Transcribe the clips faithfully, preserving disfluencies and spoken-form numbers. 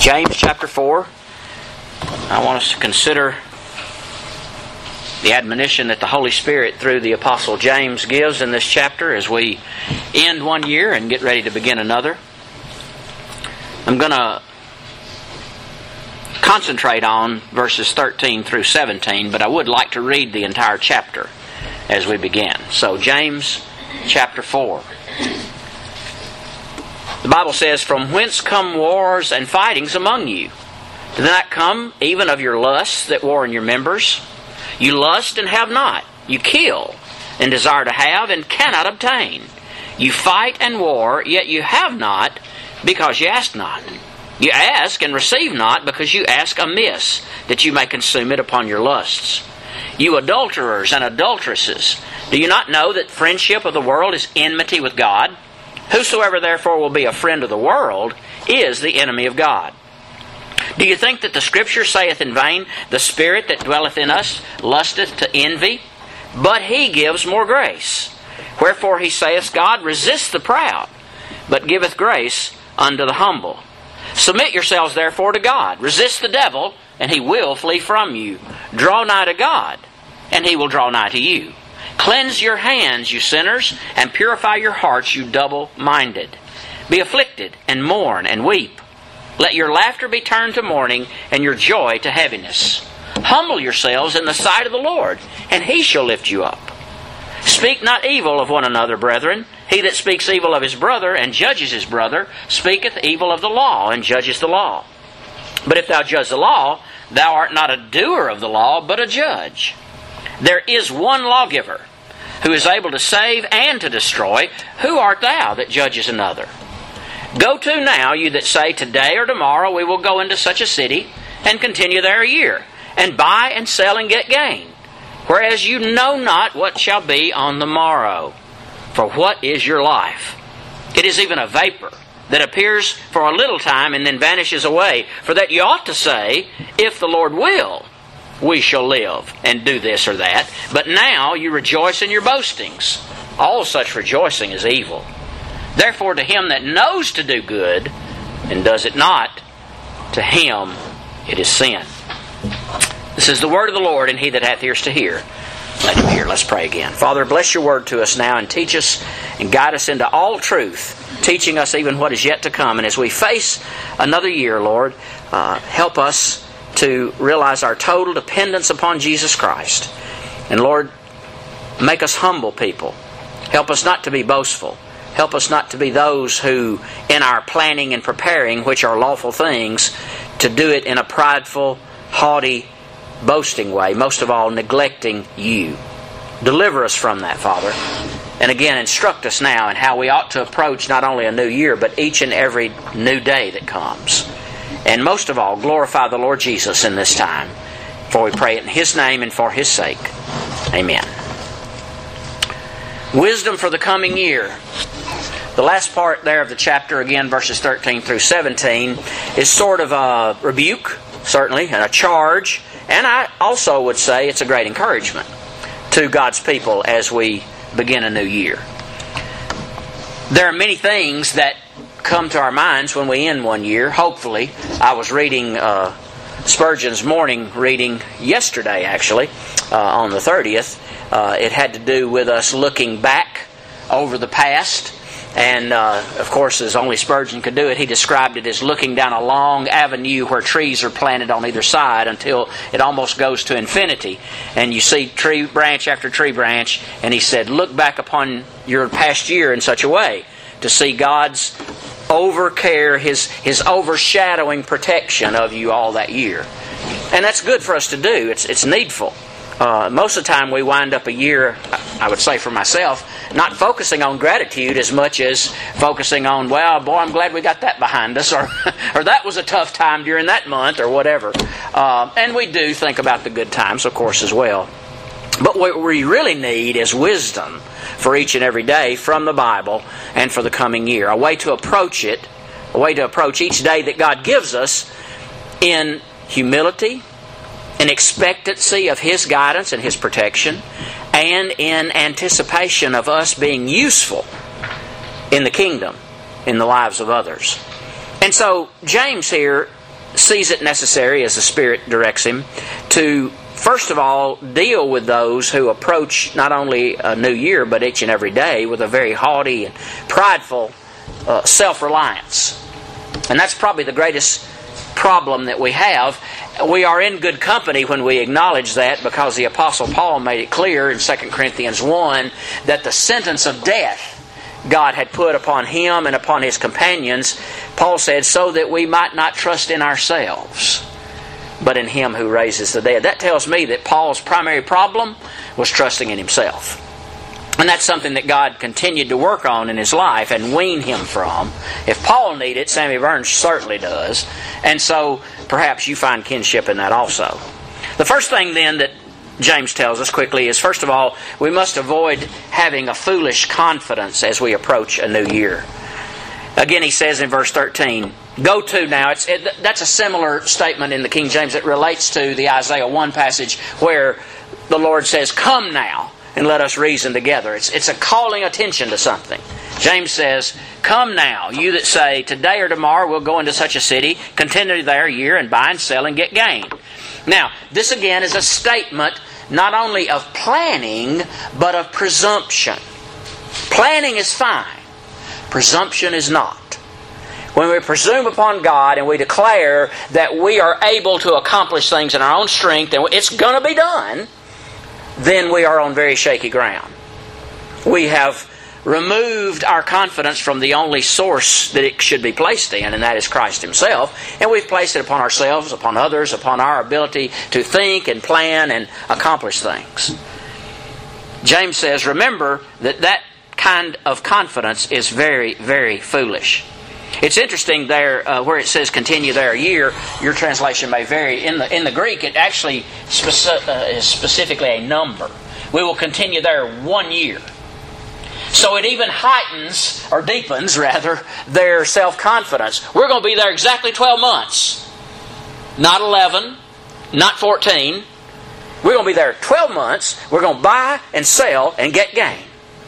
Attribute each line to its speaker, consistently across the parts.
Speaker 1: James chapter four. I want us to consider the admonition that the Holy Spirit through the Apostle James gives in this chapter as we end one year and get ready to begin another. I'm going to concentrate on verses thirteen through seventeen, but I would like to read the entire chapter as we begin. So James chapter four. The Bible says, "From whence come wars and fightings among you? Do they not come even of your lusts that war in your members? You lust and have not. You kill and desire to have and cannot obtain. You fight and war, yet you have not because you ask not. You ask and receive not because you ask amiss, that you may consume it upon your lusts. You adulterers and adulteresses, do you not know that friendship of the world is enmity with God? Whosoever therefore will be a friend of the world is the enemy of God. Do you think that the Scripture saith in vain, the Spirit that dwelleth in us lusteth to envy? But He gives more grace. Wherefore He saith, God resists the proud, but giveth grace unto the humble. Submit yourselves therefore to God. Resist the devil, and he will flee from you. Draw nigh to God, and He will draw nigh to you. Cleanse your hands, you sinners, and purify your hearts, you double-minded. Be afflicted, and mourn, and weep. Let your laughter be turned to mourning, and your joy to heaviness. Humble yourselves in the sight of the Lord, and He shall lift you up. Speak not evil of one another, brethren. He that speaks evil of his brother, and judges his brother, speaketh evil of the law, and judges the law. But if thou judge the law, thou art not a doer of the law, but a judge. There is one lawgiver, who is able to save and to destroy. Who art thou that judges another? Go to now, you that say, today or tomorrow we will go into such a city, and continue there a year, and buy and sell and get gain. Whereas you know not what shall be on the morrow. For what is your life? It is even a vapor, that appears for a little time and then vanishes away. For that you ought to say, if the Lord will, we shall live, and do this or that. But now you rejoice in your boastings. All such rejoicing is evil. Therefore to him that knows to do good, and does it not, to him it is sin." This is the word of the Lord, and he that hath ears to hear, let him hear. Let's pray again. Father, bless your word to us now, and teach us and guide us into all truth, teaching us even what is yet to come. And as we face another year, Lord, uh, help us to realize our total dependence upon Jesus Christ. And Lord, make us humble people. Help us not to be boastful. Help us not to be those who, in our planning and preparing, which are lawful things, to do it in a prideful, haughty, boasting way, most of all neglecting you. Deliver us from that, Father. And again, instruct us now in how we ought to approach not only a new year, but each and every new day that comes. And most of all, glorify the Lord Jesus in this time. For we pray it in His name and for His sake. Amen. Wisdom for the coming year. The last part there of the chapter, again, verses thirteen through seventeen, is sort of a rebuke, certainly, and a charge. And I also would say it's a great encouragement to God's people as we begin a new year. There are many things that come to our minds when we end one year, hopefully. I was reading uh, Spurgeon's morning reading yesterday, actually, uh, on the thirtieth. Uh, it had to do with us looking back over the past. And, uh, of course, as only Spurgeon could do it, he described it as looking down a long avenue where trees are planted on either side until it almost goes to infinity. And you see tree branch after tree branch. And he said, look back upon your past year in such a way to see God's overcare, His, His overshadowing protection of you all that year. And that's good for us to do. It's, it's needful. Uh, most of the time we wind up a year, I would say for myself, not focusing on gratitude as much as focusing on, well, boy, I'm glad we got that behind us, or or that was a tough time during that month, or whatever. Uh, and we do think about the good times, of course, as well. But what we really need is wisdom for each and every day from the Bible and for the coming year. A way to approach it, a way to approach each day that God gives us in humility, in expectancy of His guidance and His protection, and in anticipation of us being useful in the kingdom, in the lives of others. And so James here sees it necessary, as the Spirit directs him, to first of all deal with those who approach not only a new year, but each and every day with a very haughty and prideful uh, self-reliance. And that's probably the greatest problem that we have. We are in good company when we acknowledge that, because the Apostle Paul made it clear in Second Corinthians one that the sentence of death God had put upon him and upon his companions, Paul said, so that we might not trust in ourselves, but in Him who raises the dead. That tells me that Paul's primary problem was trusting in himself. And that's something that God continued to work on in his life and wean him from. If Paul needed it, Sammy Burns certainly does. And so perhaps you find kinship in that also. The first thing then that James tells us quickly is, first of all, we must avoid having a foolish confidence as we approach a new year. Again, he says in verse thirteen, go to now. It's, it, that's a similar statement in the King James that relates to the Isaiah one passage where the Lord says, come now and let us reason together. It's, it's a calling attention to something. James says, come now, you that say, today or tomorrow we'll go into such a city, continue there a year, and buy and sell and get gain. Now, this again is a statement not only of planning, but of presumption. Planning is fine. Presumption is not. When we presume upon God and we declare that we are able to accomplish things in our own strength and it's going to be done, then we are on very shaky ground. We have removed our confidence from the only source that it should be placed in, and that is Christ Himself. And we've placed it upon ourselves, upon others, upon our ability to think and plan and accomplish things. James says, remember that that kind of confidence is very, very foolish. It's interesting there uh, where it says continue there a year. Your translation may vary. In the in the Greek, it actually speci- uh, is specifically a number. We will continue there one year. So it even heightens, or deepens rather, their self-confidence. We're going to be there exactly twelve months. Not eleven, not fourteen. We're going to be there twelve months. We're going to buy and sell and get gain.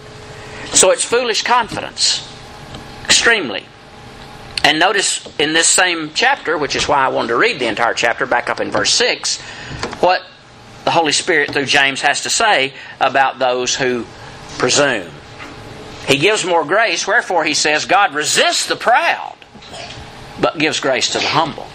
Speaker 1: So it's foolish confidence. Extremely. And notice in this same chapter, which is why I wanted to read the entire chapter, back up in verse six, what the Holy Spirit through James has to say about those who presume. He gives more grace, wherefore he says, God resists the proud, but gives grace to the humble.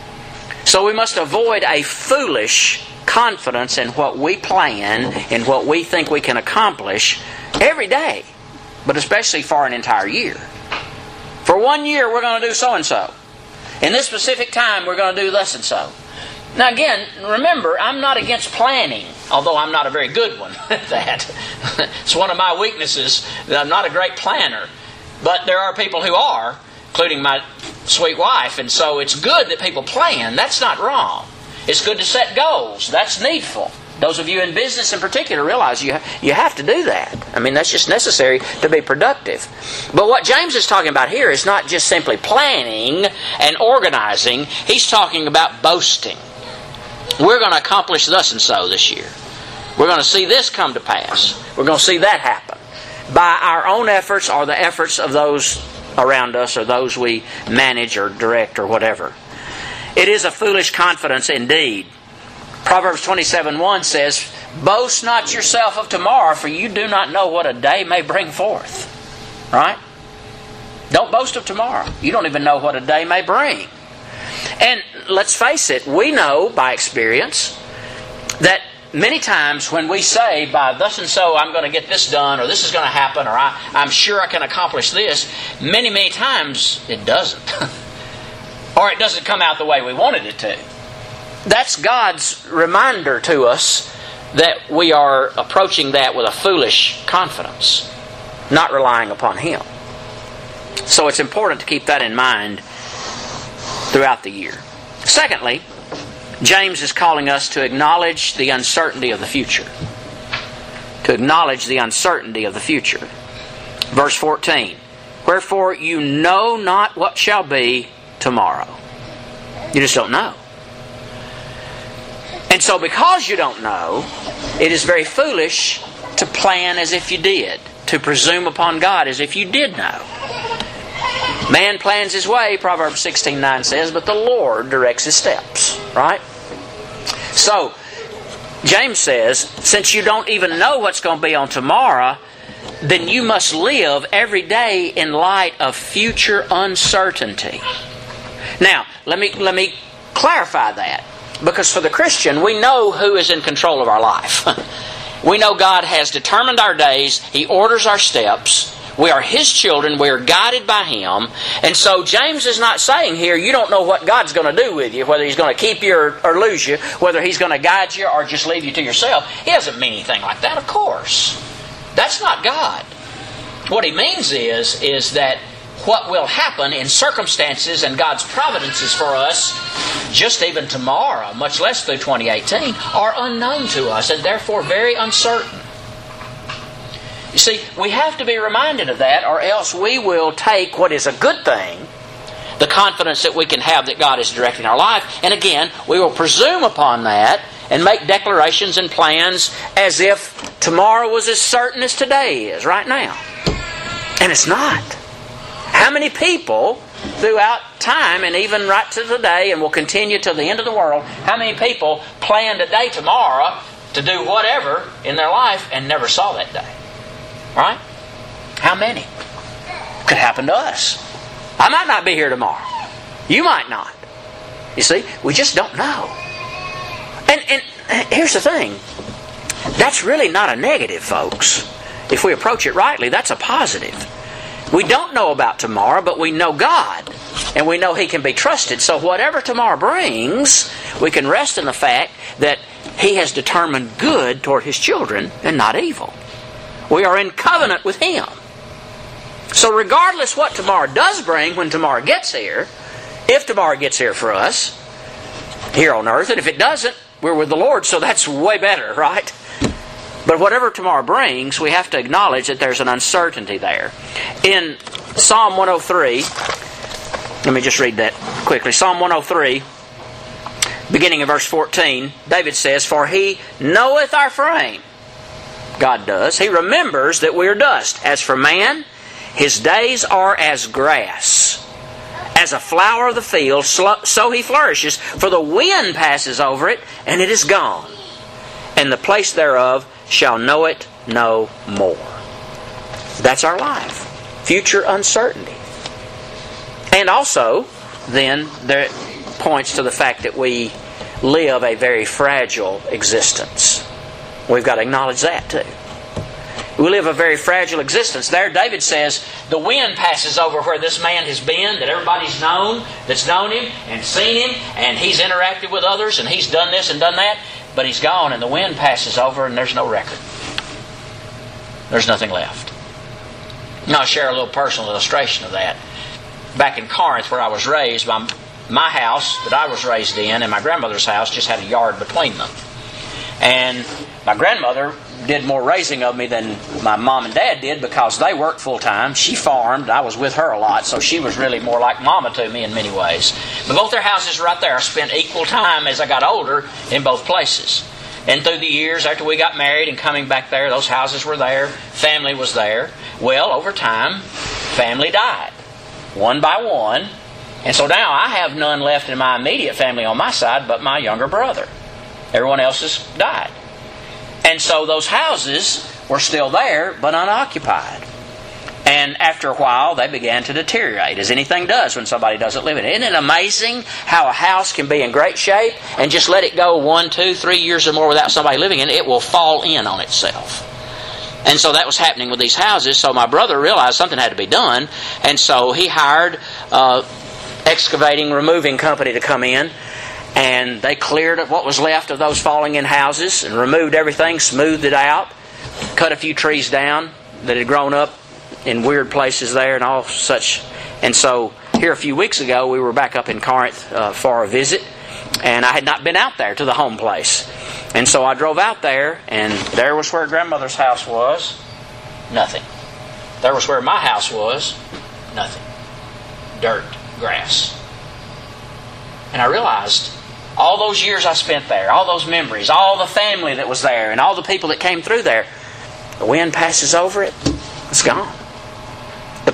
Speaker 1: So we must avoid a foolish confidence in what we plan, in what we think we can accomplish every day, but especially for an entire year. For one year we're going to do so-and-so. In this specific time we're going to do thus and so. Now again, remember, I'm not against planning, although I'm not a very good one at that. It's one of my weaknesses that I'm not a great planner. But there are people who are, including my sweet wife, and so it's good that people plan. That's not wrong. It's good to set goals. That's needful. Those of you in business in particular realize you you have to do that. I mean, that's just necessary to be productive. But what James is talking about here is not just simply planning and organizing. He's talking about boasting. We're going to accomplish thus and so this year. We're going to see this come to pass. We're going to see that happen. By our own efforts or the efforts of those around us or those we manage or direct or whatever. It is a foolish confidence indeed. Proverbs twenty-seven one says, boast not yourself of tomorrow, for you do not know what a day may bring forth. Right? Don't boast of tomorrow. You don't even know what a day may bring. And let's face it, we know by experience that many times when we say, by thus and so I'm going to get this done, or this is going to happen, or I, I'm sure I can accomplish this, many, many times it doesn't. Or it doesn't come out the way we wanted it to. That's God's reminder to us that we are approaching that with a foolish confidence, not relying upon Him. So it's important to keep that in mind throughout the year. Secondly, James is calling us to acknowledge the uncertainty of the future. To acknowledge the uncertainty of the future. Verse fourteen, wherefore you know not what shall be tomorrow. You just don't know. And so because you don't know, it is very foolish to plan as if you did. To presume upon God as if you did know. Man plans his way, Proverbs sixteen nine says, but the Lord directs his steps. Right? So, James says, since you don't even know what's going to be on tomorrow, then you must live every day in light of future uncertainty. Now, let me let me clarify that. Because for the Christian, we know who is in control of our life. We know God has determined our days. He orders our steps. We are His children. We are guided by Him. And so James is not saying here, you don't know what God's going to do with you, whether He's going to keep you or, or lose you, whether He's going to guide you or just leave you to yourself. He doesn't mean anything like that, of course. That's not God. What He means is, is that what will happen in circumstances and God's providences for us, just even tomorrow, much less through twenty eighteen, are unknown to us and therefore very uncertain. You see, we have to be reminded of that, or else we will take what is a good thing, the confidence that we can have that God is directing our life, and again, we will presume upon that and make declarations and plans as if tomorrow was as certain as today is right now. And it's not. How many people throughout time, and even right to today, and will continue till the end of the world, how many people plan today, tomorrow, to do whatever in their life and never saw that day? Right? How many? Could happen to us. I might not be here tomorrow. You might not. You see, we just don't know. And, and here's the thing. That's really not a negative, folks. If we approach it rightly, that's a positive. We don't know about tomorrow, but we know God. And we know He can be trusted. So whatever tomorrow brings, we can rest in the fact that He has determined good toward His children and not evil. We are in covenant with Him. So regardless what tomorrow does bring when tomorrow gets here, if tomorrow gets here for us, here on earth, and if it doesn't, we're with the Lord, so that's way better, right? But whatever tomorrow brings, we have to acknowledge that there's an uncertainty there. In Psalm one oh three, let me just read that quickly. Psalm one oh three, beginning of verse fourteen, David says, "For He knoweth our frame." God does. He remembers that we are dust. As for man, his days are as grass. As a flower of the field, so he flourishes. For the wind passes over it, and it is gone. And the place thereof shall know it no more. That's our life. Future uncertainty. And also, then, there points to the fact that we live a very fragile existence. We've got to acknowledge that too. We live a very fragile existence. There, David says, the wind passes over where this man has been, that everybody's known, that's known him and seen him, and he's interacted with others, and he's done this and done that, but he's gone, and the wind passes over, and there's no record. There's nothing left. Now, I'll share a little personal illustration of that. Back in Corinth, where I was raised, my, my house that I was raised in and my grandmother's house just had a yard between them. And my grandmother did more raising of me than my mom and dad did because they worked full time. She farmed. I was with her a lot, so she was really more like mama to me in many ways. But both their houses right there, I spent equal time as I got older in both places. And through the years after we got married and coming back there, those houses were there. Family was there. Well, over time, family died. One by one. And so now I have none left in my immediate family on my side but my younger brother. Everyone else has died. And so those houses were still there, but unoccupied. And after a while, they began to deteriorate, as anything does when somebody doesn't live in it. Isn't it amazing how a house can be in great shape and just let it go one, two, three years or more without somebody living in it, it will fall in on itself. And so that was happening with these houses. So my brother realized something had to be done. And so he hired an excavating, removing company to come in. And they cleared what was left of those falling in houses and removed everything, smoothed it out, cut a few trees down that had grown up in weird places there and all such. And so here a few weeks ago, we were back up in Corinth uh, for a visit. And I had not been out there to the home place. And so I drove out there, and there was where grandmother's house was. Nothing. There was where my house was. Nothing. Dirt, grass. And I realized all those years I spent there, all those memories, all the family that was there, and all the people that came through there, the wind passes over it, it's gone. The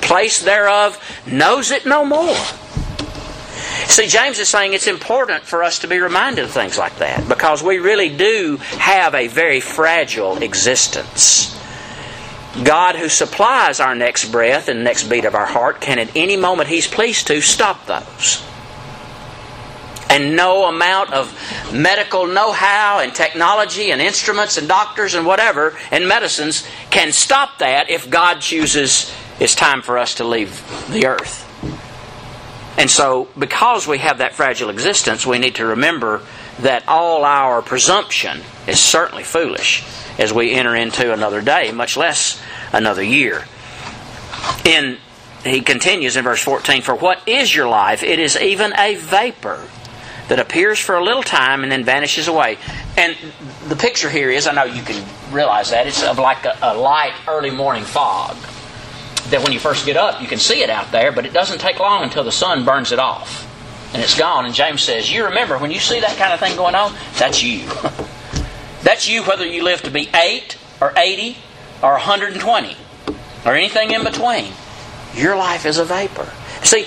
Speaker 1: place thereof knows it no more. See, James is saying it's important for us to be reminded of things like that, because we really do have a very fragile existence. God, who supplies our next breath and next beat of our heart, can at any moment He's pleased to stop those. And no amount of medical know-how and technology and instruments and doctors and whatever and medicines can stop that if God chooses it's time for us to leave the earth. And so, because we have that fragile existence, we need to remember that all our presumption is certainly foolish as we enter into another day, much less another year. In, he continues in verse fourteen, "For what is your life? It is even a vapor that appears for a little time and then vanishes away." And the picture here is, I know you can realize that, it's of like a, a light early morning fog. That when you first get up, you can see it out there, but it doesn't take long until the sun burns it off. And it's gone. And James says, you remember, when you see that kind of thing going on, that's you. That's you whether you live to be eight or eighty or one hundred twenty or anything in between. Your life is a vapor. See,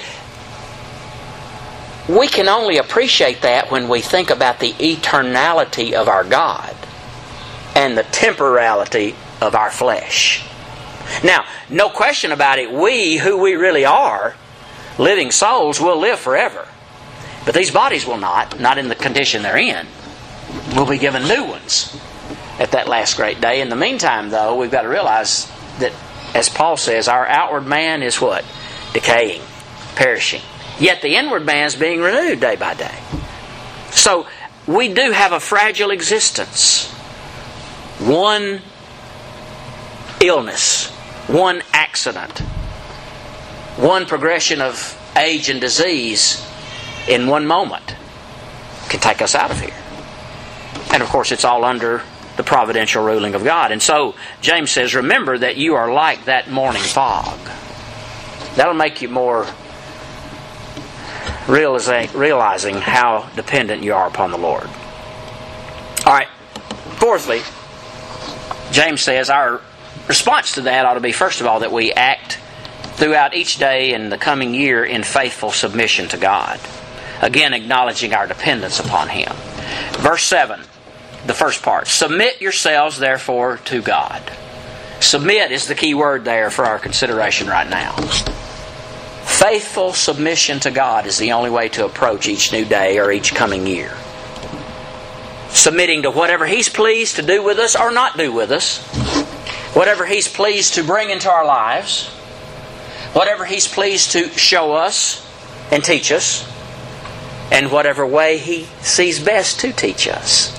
Speaker 1: we can only appreciate that when we think about the eternality of our God and the temporality of our flesh. Now, no question about it, we, who we really are, living souls, will live forever. But these bodies will not, not in the condition they're in. We'll be given new ones at that last great day. In the meantime, though, we've got to realize that, as Paul says, our outward man is what? Decaying, perishing. Yet the inward man is being renewed day by day. So, we do have a fragile existence. One illness, one accident, one progression of age and disease in one moment can take us out of here. And of course, it's all under the providential ruling of God. And so, James says, remember that you are like that morning fog. That'll make you more realizing, realizing how dependent you are upon the Lord. Alright, fourthly, James says our response to that ought to be, first of all, that we act throughout each day and the coming year in faithful submission to God. Again, acknowledging our dependence upon Him. Verse seven, the first part. Submit yourselves, therefore, to God. Submit is the key word there for our consideration right now. Faithful submission to God is the only way to approach each new day or each coming year. Submitting to whatever He's pleased to do with us or not do with us. Whatever He's pleased to bring into our lives. Whatever He's pleased to show us and teach us. And whatever way He sees best to teach us.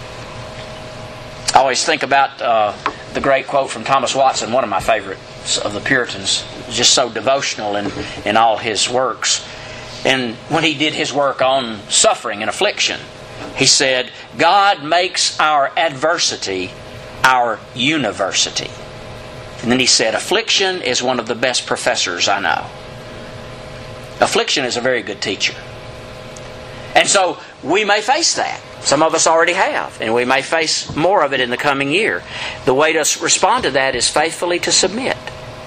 Speaker 1: I always think about uh, the great quote from Thomas Watson, one of my favorites of the Puritans. Just so devotional in, in all his works. And when he did his work on suffering and affliction, he said, God makes our adversity our university. And then he said, affliction is one of the best professors I know. Affliction is a very good teacher. And so we may face that. Some of us already have. And we may face more of it in the coming year. The way to respond to that is faithfully to submit.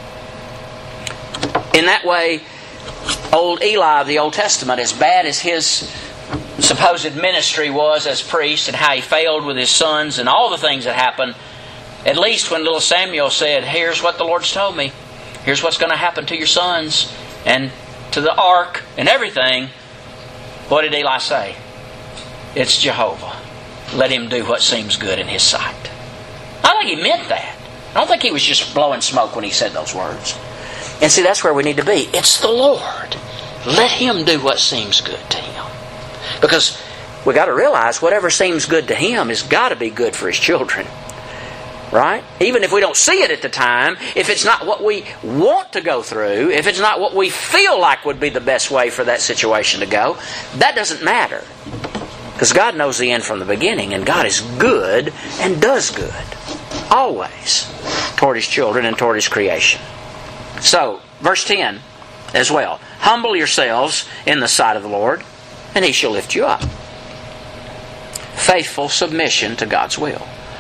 Speaker 1: In that way, old Eli of the Old Testament, as bad as his supposed ministry was as priest and how he failed with his sons and all the things that happened, at least when little Samuel said, here's what the Lord's told me, here's what's going to happen to your sons and to the ark and everything, what did Eli say? It's Jehovah. Let him do what seems good in his sight. I think he meant that. I don't think he was just blowing smoke when he said those words. And see, that's where we need to be. It's the Lord. Let Him do what seems good to Him. Because we got to realize whatever seems good to Him has got to be good for His children. Right? Even if we don't see it at the time, if it's not what we want to go through, if it's not what we feel like would be the best way for that situation to go, that doesn't matter. Because God knows the end from the beginning, and God is good and does good. Always. Toward His children and toward His creation. So, verse ten as well. Humble yourselves in the sight of the Lord, and He shall lift you up. Faithful submission to God's will.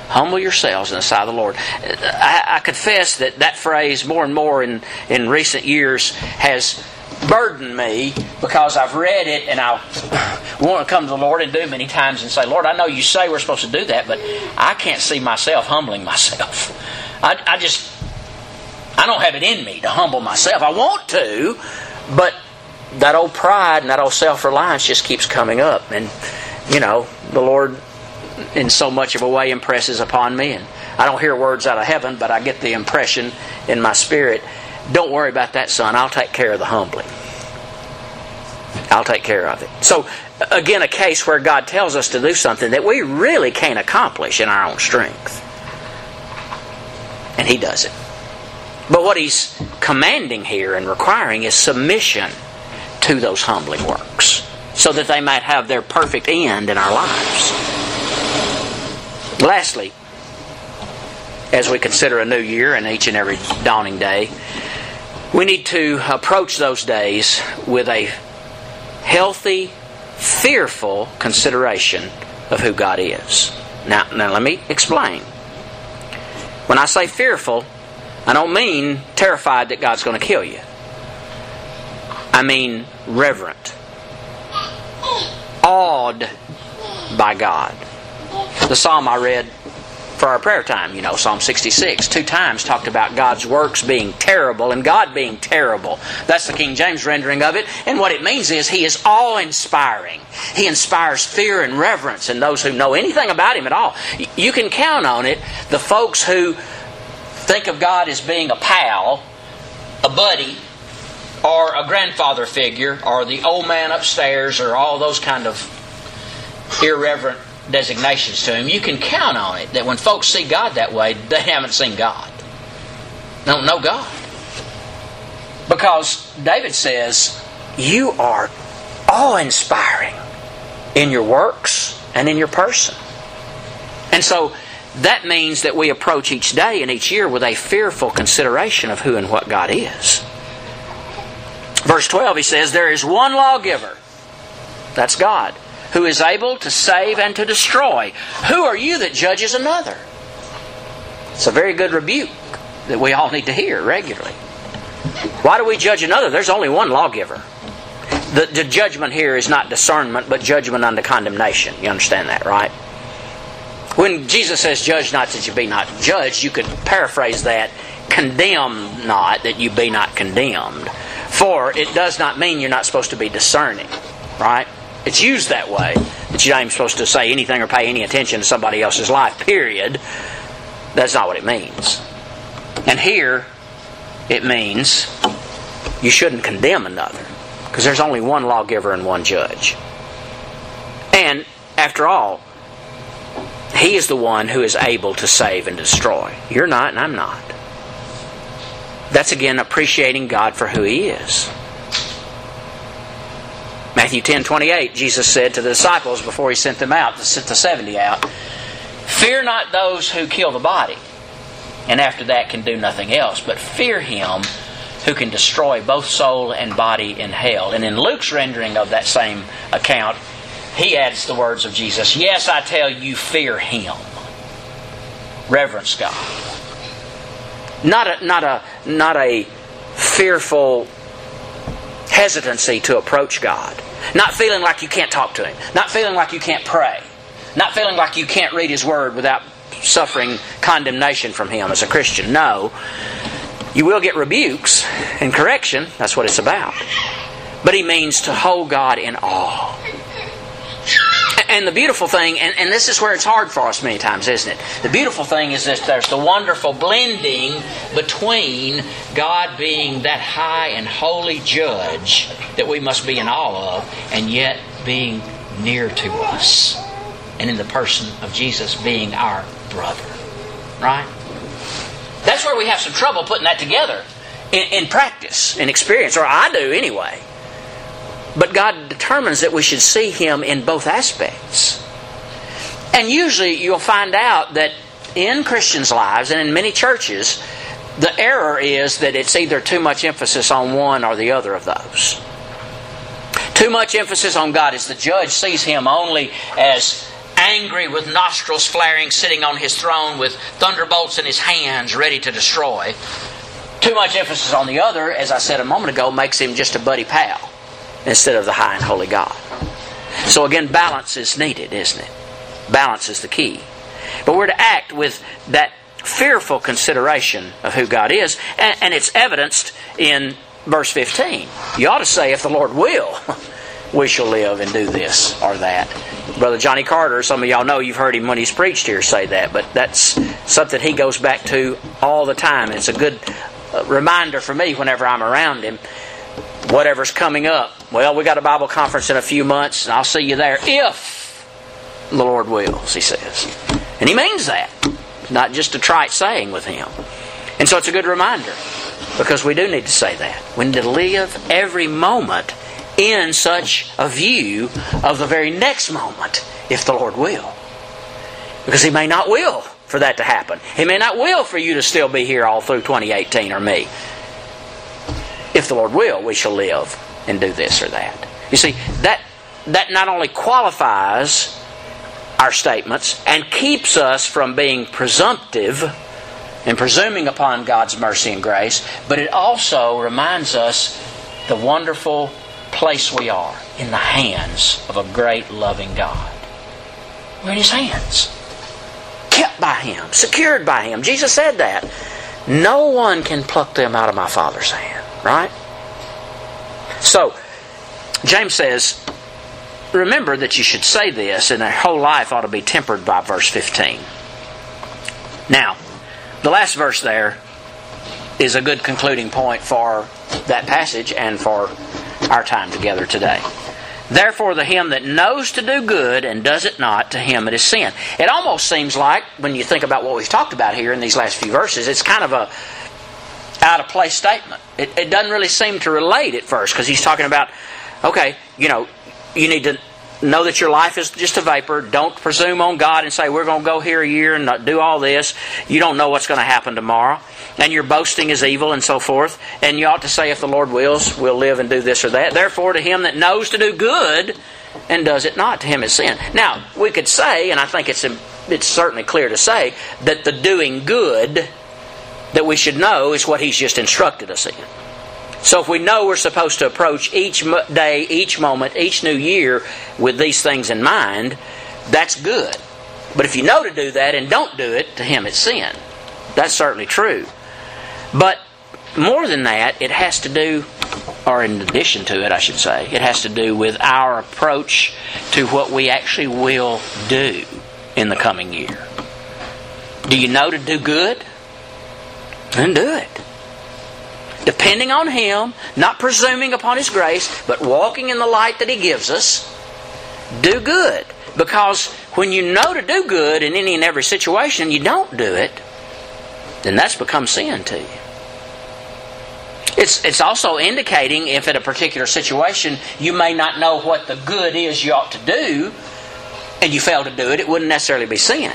Speaker 1: Humble yourselves in the sight of the Lord. I, I confess that that phrase more and more in, in recent years has burdened me, because I've read it and I want to come to the Lord and do many times and say, Lord, I know you say we're supposed to do that, but I can't see myself humbling myself. I, I just, I don't have it in me to humble myself. I want to, but that old pride and that old self-reliance just keeps coming up. And, you know, the Lord in so much of a way impresses upon me, and I don't hear words out of heaven, but I get the impression in my spirit, don't worry about that, son. I'll take care of the humbling. I'll take care of it. So, again, a case where God tells us to do something that we really can't accomplish in our own strength. And He does it. But what He's commanding here and requiring is submission to those humbling works, so that they might have their perfect end in our lives. Lastly, as we consider a new year and each and every dawning day, we need to approach those days with a healthy, fearful consideration of who God is. Now, now let me explain. When I say fearful, I don't mean terrified that God's going to kill you. I mean reverent, awed by God. The psalm I read for our prayer time, you know, Psalm sixty-six, two times talked about God's works being terrible and God being terrible. That's the King James rendering of it. And what it means is He is awe-inspiring. He inspires fear and reverence in those who know anything about Him at all. You can count on it. The folks who think of God as being a pal, a buddy, or a grandfather figure, or the old man upstairs, or all those kind of irreverent designations to Him, you can count on it that when folks see God that way, they haven't seen God. They don't know God. Because David says, you are awe-inspiring in your works and in your person. And so that means that we approach each day and each year with a fearful consideration of who and what God is. Verse twelve, he says, there is one lawgiver, that's God, who is able to save and to destroy. Who are you that judges another? It's a very good rebuke that we all need to hear regularly. Why do we judge another? There's only one lawgiver. The, the judgment here is not discernment, but judgment unto condemnation. You understand that, right? When Jesus says, judge not that you be not judged, you could paraphrase that, condemn not that you be not condemned. For it does not mean you're not supposed to be discerning, right? It's used that way, that you're not even supposed to say anything or pay any attention to somebody else's life, period. That's not what it means. And here, it means you shouldn't condemn another, because there's only one lawgiver and one judge. And, after all, He is the one who is able to save and destroy. You're not, and I'm not. That's again appreciating God for who He is. Matthew ten twenty-eight, Jesus said to the disciples before He sent them out, sent the seventy out, fear not those who kill the body, and after that can do nothing else, but fear Him who can destroy both soul and body in hell. And in Luke's rendering of that same account, he adds the words of Jesus, yes, I tell you, fear Him. Reverence God. Not a, not a, not a fearful hesitancy to approach God. Not feeling like you can't talk to Him. Not feeling like you can't pray. Not feeling like you can't read His Word without suffering condemnation from Him as a Christian. No. You will get rebukes and correction. That's what it's about. But He means to hold God in awe. And the beautiful thing, and, and this is where it's hard for us many times, isn't it? The beautiful thing is that there's the wonderful blending between God being that high and holy judge that we must be in awe of, and yet being near to us. And in the person of Jesus being our brother. Right? That's where we have some trouble putting that together in, in practice, in experience, or I do anyway. But God determines that we should see Him in both aspects. And usually you'll find out that in Christians' lives and in many churches, the error is that it's either too much emphasis on one or the other of those. Too much emphasis on God as the judge, sees Him only as angry with nostrils flaring, sitting on his throne with thunderbolts in his hands, ready to destroy. Too much emphasis on the other, as I said a moment ago, makes him just a buddy pal instead of the high and holy God. So again, balance is needed, isn't it? Balance is the key. But we're to act with that fearful consideration of who God is, and, and it's evidenced in verse fifteen. You ought to say, if the Lord will, we shall live and do this or that. Brother Johnny Carter, some of y'all know, you've heard him when he's preached here say that, but that's something he goes back to all the time. It's a good reminder for me whenever I'm around him. Whatever's coming up, well, we got a Bible conference in a few months, and I'll see you there if the Lord wills, he says. And he means that. Not just a trite saying with him. And so it's a good reminder, because we do need to say that. We need to live every moment in such a view of the very next moment, if the Lord will. Because He may not will for that to happen. He may not will for you to still be here all through twenty eighteen, or me. If the Lord will, we shall live and do this or that. You see, that that not only qualifies our statements and keeps us from being presumptive and presuming upon God's mercy and grace, but it also reminds us the wonderful place we are in the hands of a great loving God. We're in His hands. Kept by Him. Secured by Him. Jesus said that. No one can pluck them out of my Father's hand. Right? So, James says, remember that you should say this, and their whole life ought to be tempered by verse fifteen. Now, the last verse there is a good concluding point for that passage and for our time together today. Therefore, the him that knows to do good and does it not, to him it is sin. It almost seems like, when you think about what we've talked about here in these last few verses, it's kind of a out-of-place statement. It, it doesn't really seem to relate at first, because he's talking about, okay, you know, you need to know that your life is just a vapor. Don't presume on God and say, we're going to go here a year and not do all this. You don't know what's going to happen tomorrow. And your boasting is evil and so forth. And you ought to say, if the Lord wills, we'll live and do this or that. Therefore, to him that knows to do good and does it not, to him is sin. Now, we could say, and I think it's it's certainly clear to say, that the doing good that we should know is what He's just instructed us in. So if we know we're supposed to approach each day, each moment, each new year with these things in mind, that's good. But if you know to do that and don't do it, to him it's sin. That's certainly true. But more than that, it has to do, or in addition to it, I should say, it has to do with our approach to what we actually will do in the coming year. Do you know to do good? Then do it. Depending on Him, not presuming upon His grace, but walking in the light that He gives us, do good. Because when you know to do good in any and every situation and you don't do it, then that's become sin to you. It's, it's also indicating if in a particular situation you may not know what the good is you ought to do, and you fail to do it, it wouldn't necessarily be sin.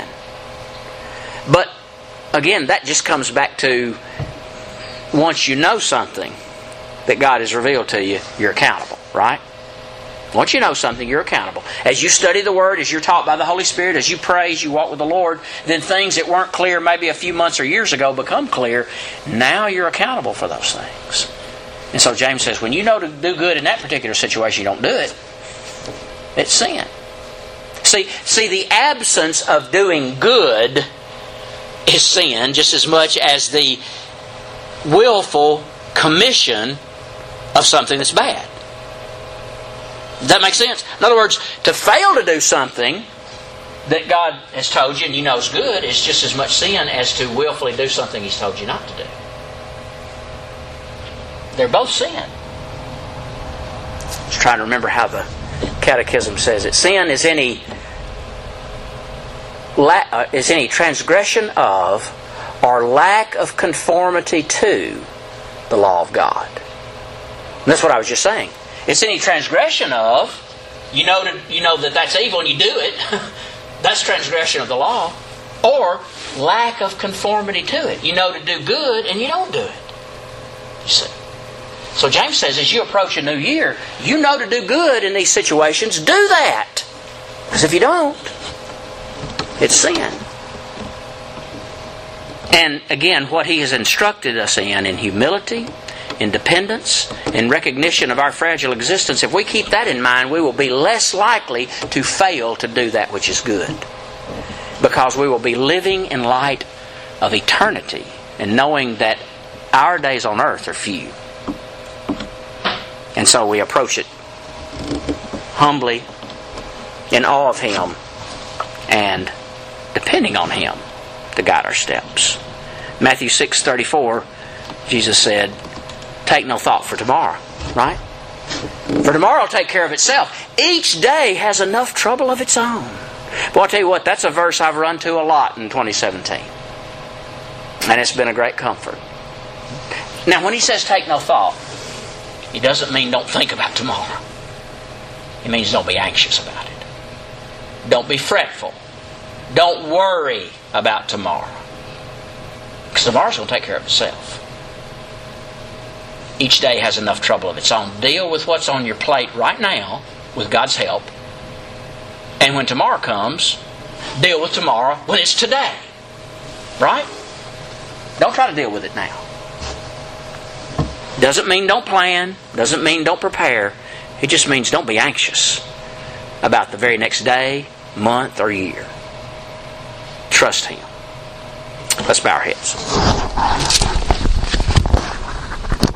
Speaker 1: But again, that just comes back to, once you know something that God has revealed to you, you're accountable, right? Once you know something, you're accountable. As you study the Word, as you're taught by the Holy Spirit, as you pray, as you walk with the Lord, then things that weren't clear maybe a few months or years ago become clear. Now you're accountable for those things. And so James says, when you know to do good in that particular situation, you don't do it, it's sin. See, see, the absence of doing good is sin, just as much as the willful commission of something that's bad. Does that make sense? In other words, to fail to do something that God has told you and you know is good is just as much sin as to willfully do something He's told you not to do. They're both sin. I was trying to remember how the Catechism says it. Sin is any La- uh, is any transgression of or lack of conformity to the law of God. And that's what I was just saying. It's any transgression of, you know, to, you know that that's evil and you do it. That's transgression of the law. Or lack of conformity to it. You know to do good and you don't do it. You see. So James says, as you approach a new year, you know to do good in these situations, do that. Because if you don't, It's sin. And again, what He has instructed us in, in humility, in dependence, in recognition of our fragile existence, if we keep that in mind, we will be less likely to fail to do that which is good. Because we will be living in light of eternity and knowing that our days on earth are few. And so we approach it humbly, in awe of Him, and depending on Him to guide our steps. Matthew six thirty-four, Jesus said, take no thought for tomorrow, right? For tomorrow will take care of itself. Each day has enough trouble of its own. Boy, I'll tell you what, that's a verse I've run to a lot in twenty seventeen. And it's been a great comfort. Now, when He says take no thought, He doesn't mean don't think about tomorrow. It means don't be anxious about it. Don't be fretful. Don't worry about tomorrow. Because tomorrow's going to take care of itself. Each day has enough trouble of its own. Deal with what's on your plate right now with God's help. And when tomorrow comes, deal with tomorrow when it's today. Right? Don't try to deal with it now. Doesn't mean don't plan. Doesn't mean don't prepare. It just means don't be anxious about the very next day, month, or year. Trust Him. Let's bow our heads.